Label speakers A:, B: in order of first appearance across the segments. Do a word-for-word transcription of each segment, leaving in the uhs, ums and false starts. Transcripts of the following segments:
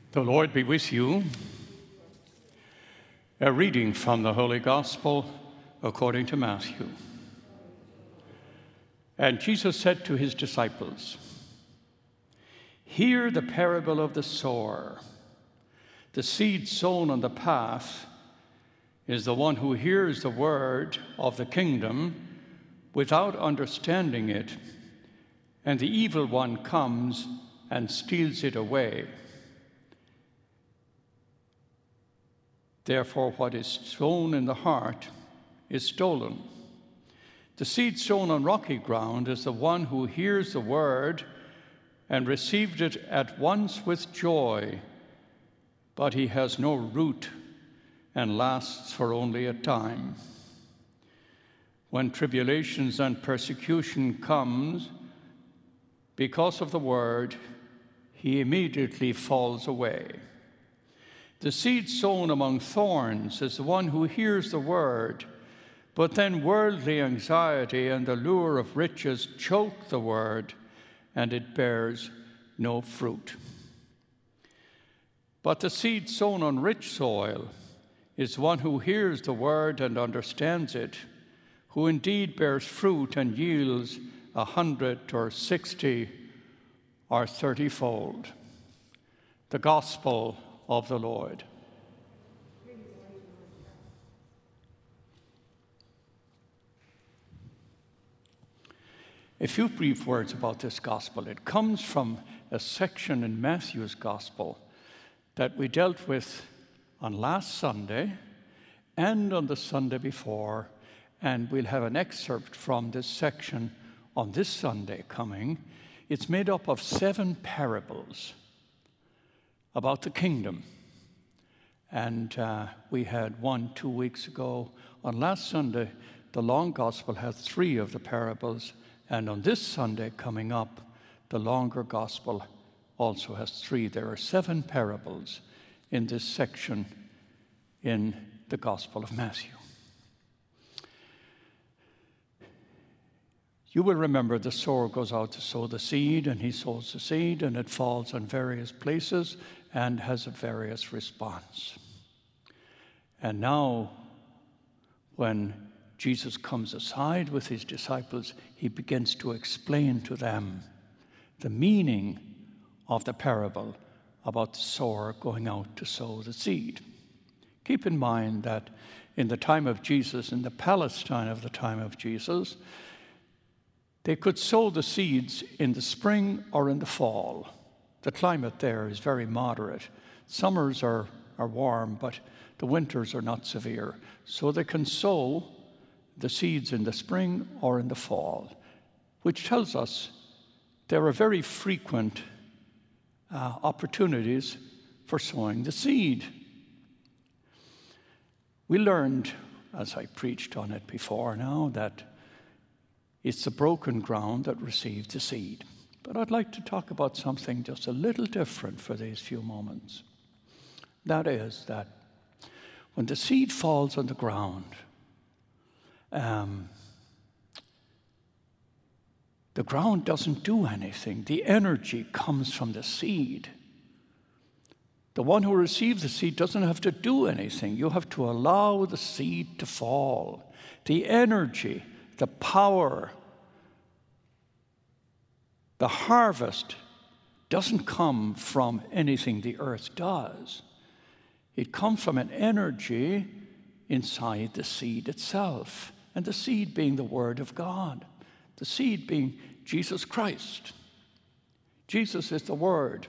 A: The Lord be with you. A reading from the Holy Gospel according to Matthew. And Jesus said to his disciples, "Hear the parable of the sower. The seed sown on the path is the one who hears the word of the kingdom without understanding it, and the evil one comes and steals it away. Therefore, what is sown in the heart is stolen. The seed sown on rocky ground is the one who hears the word and received it at once with joy, but he has no root and lasts for only a time. When tribulations and persecution comes because of the word, he immediately falls away. The seed sown among thorns is the one who hears the word, but then worldly anxiety and the lure of riches choke the word, and it bears no fruit. But the seed sown on rich soil is one who hears the word and understands it, who indeed bears fruit and yields a hundred or sixty or thirtyfold." The Gospel of the Lord. A few brief words about this Gospel. It comes from a section in Matthew's Gospel that we dealt with on last Sunday and on the Sunday before, and we'll have an excerpt from this section on this Sunday coming. It's made up of seven parables about the kingdom. And uh, we had one two weeks ago. On last Sunday, the long gospel had three of the parables. And on this Sunday coming up, the longer gospel also has three. There are seven parables in this section in the Gospel of Matthew. You will remember the sower goes out to sow the seed, and he sows the seed, and it falls on various places and has a various response. And now, when Jesus comes aside with his disciples, he begins to explain to them the meaning of the parable about the sower going out to sow the seed. Keep in mind that in the time of Jesus, in the Palestine of the time of Jesus, they could sow the seeds in the spring or in the fall. The climate there is very moderate. Summers are, are warm, but the winters are not severe. So they can sow the seeds in the spring or in the fall, which tells us there are very frequent uh, opportunities for sowing the seed. We learned, as I preached on it before now, that it's the broken ground that receives the seed. But I'd like to talk about something just a little different for these few moments. That is that when the seed falls on the ground, um, the ground doesn't do anything. The energy comes from the seed. The one who receives the seed doesn't have to do anything. You have to allow the seed to fall. The energy, the power, the harvest doesn't come from anything the earth does. It comes from an energy inside the seed itself, and the seed being the Word of God, the seed being Jesus Christ. Jesus is the Word.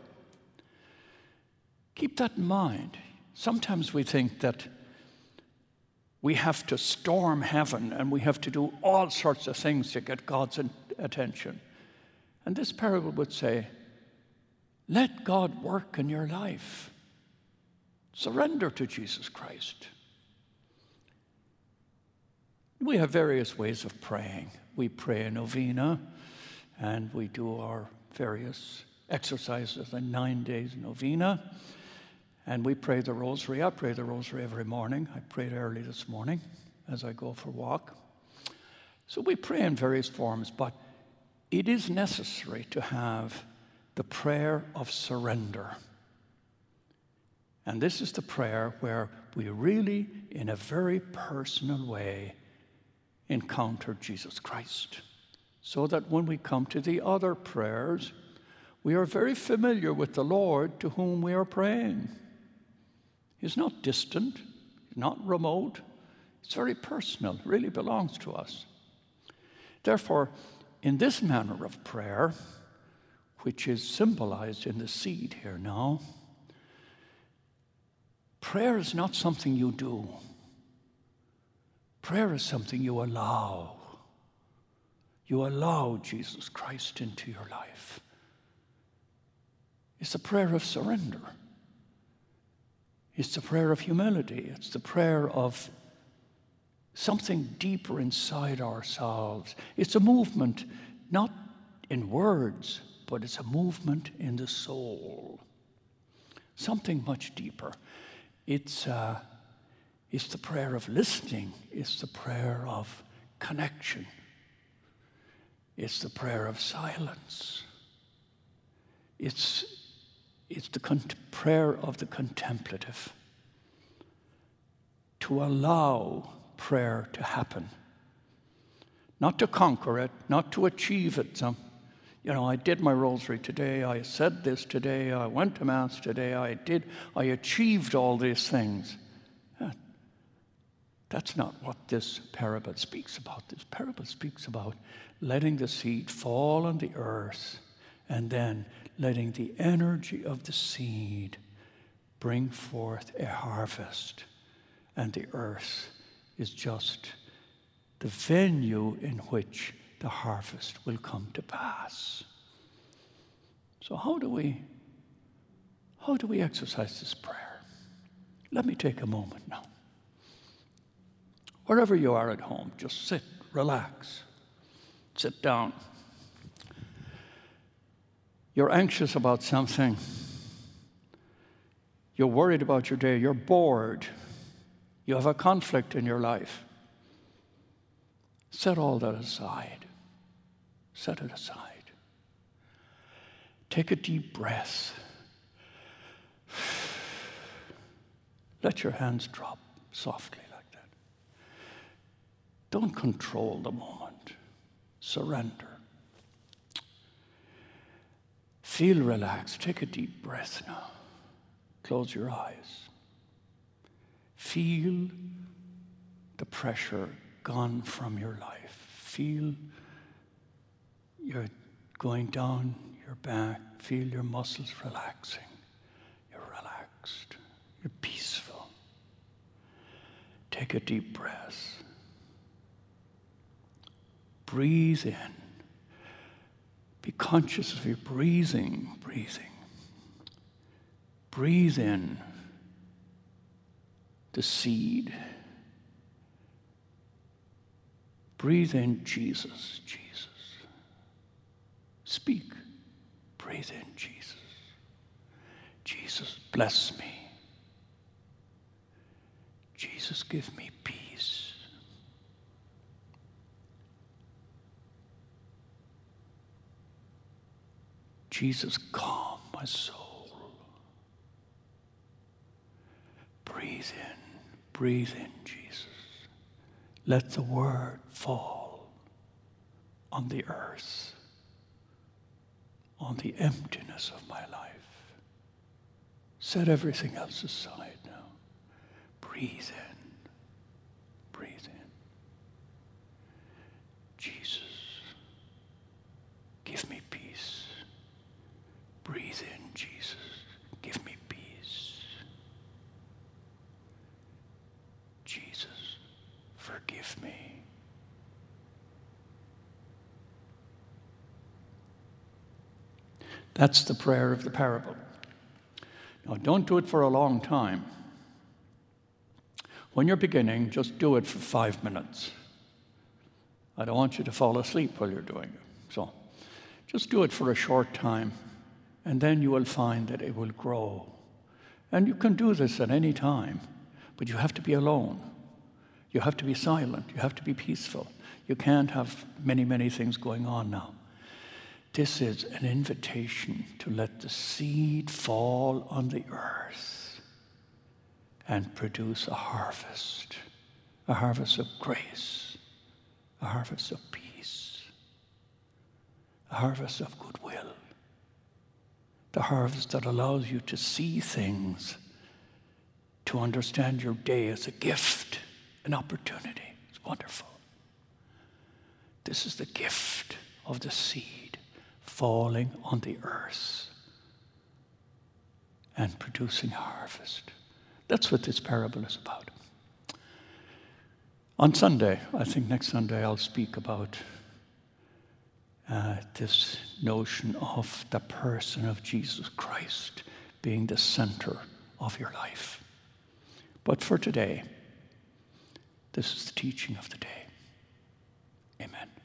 A: Keep that in mind. Sometimes we think that we have to storm heaven and we have to do all sorts of things to get God's attention. And this parable would say, let God work in your life. Surrender to Jesus Christ. We have various ways of praying. We pray a novena, and we do our various exercises, a nine days novena, and we pray the rosary. I pray the rosary every morning. I prayed early this morning as I go for a walk. So we pray in various forms, but it is necessary to have the prayer of surrender. And this is the prayer where we really, in a very personal way, encounter Jesus Christ. So that when we come to the other prayers, we are very familiar with the Lord to whom we are praying. He's not distant, not remote. It's very personal, it really belongs to us. Therefore, in this manner of prayer, which is symbolized in the seed here now, prayer is not something you do. Prayer is something you allow. You allow Jesus Christ into your life. It's a prayer of surrender. It's the prayer of humility. It's the prayer of something deeper inside ourselves. It's a movement, not in words, but it's a movement in the soul. Something much deeper. It's, uh, it's the prayer of listening. It's the prayer of connection. It's the prayer of silence. It's, it's the con- prayer of the contemplative. To allow prayer to happen. Not to conquer it, not to achieve it. Some, you know, I did my rosary today, I said this today, I went to Mass today, I did, I achieved all these things. That's not what this parable speaks about. This parable speaks about letting the seed fall on the earth and then letting the energy of the seed bring forth a harvest. And the earth is just the venue in which the harvest will come to pass. So how do we, how do we exercise this prayer? Let me take a moment now. Wherever you are at home, just sit, relax, sit down. You're anxious about something. You're worried about your day. You're bored. You have a conflict in your life. Set all that aside. Set it aside. Take a deep breath. Let your hands drop softly like that. Don't control the moment. Surrender. Feel relaxed. Take a deep breath now. Close your eyes. Feel the pressure gone from your life. Feel you're going down your back. Feel your muscles relaxing. You're relaxed. You're peaceful. Take a deep breath. Breathe in. Be conscious of your breathing, breathing. Breathe in the seed. Breathe in Jesus, Jesus. Speak. Breathe in Jesus. Jesus, bless me. Jesus, give me peace. Jesus, calm my soul. Breathe in, breathe in, Jesus. Let the word fall on the earth, on the emptiness of my life. Set everything else aside now. Breathe in, breathe in. Jesus, give me peace. Breathe in, Jesus, give me peace. Jesus, forgive me. That's the prayer of the parable. Now, don't do it for a long time. When you're beginning, just do it for five minutes. I don't want you to fall asleep while you're doing it. So just do it for a short time, and then you will find that it will grow. And you can do this at any time, but you have to be alone. You have to be silent. You have to be peaceful. You can't have many, many things going on now. This is an invitation to let the seed fall on the earth and produce a harvest, a harvest of grace, a harvest of peace, a harvest of goodwill, the harvest that allows you to see things, to understand your day as a gift, an opportunity. It's wonderful. This is the gift of the seed falling on the earth and producing harvest. That's what this parable is about. On Sunday, I think next Sunday, I'll speak about uh, this notion of the person of Jesus Christ being the center of your life. But for today, this is the teaching of the day. Amen.